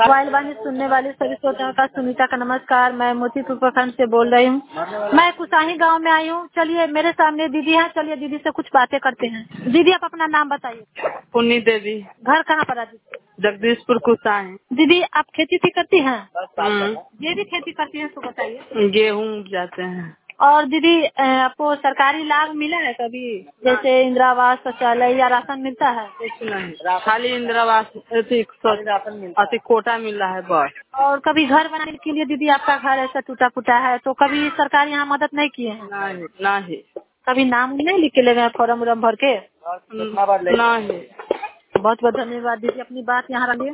Mobile वाणी सुनने वाले सभी श्रोताओं का सुनीता का नमस्कार। मैं मोतीपुर प्रखंड से बोल रही हूँ। मैं कुसाही गांव में आई हूँ। चलिए मेरे सामने दीदी है, चलिए दीदी से कुछ बातें करते हैं। दीदी आप अपना नाम बताइए। पुन्नी देवी, घर कहाँ पर है दीदी? जगदीशपुर कुसाही। दीदी आप खेती भी करती हैं? ये भी खेती करती हैं तो बताइए। गेहूँ उपजाते हैं। और दीदी आपको सरकारी लाभ मिला है कभी, जैसे इंदिरा आवास, शौचालय या राशन मिलता है? कुछ नहीं, खाली इंदिरा आवास अति कोटा मिल रहा है बस। और कभी घर बनाने के लिए दीदी आपका घर ऐसा टूटा फूटा है तो कभी सरकार यहाँ मदद नहीं किए हैं? नहीं। कभी नाम नहीं लिख के ले गए फॉर्म उर्म भर के? नहीं। बहुत बहुत धन्यवाद दीदी, अपनी बात यहाँ रखिए।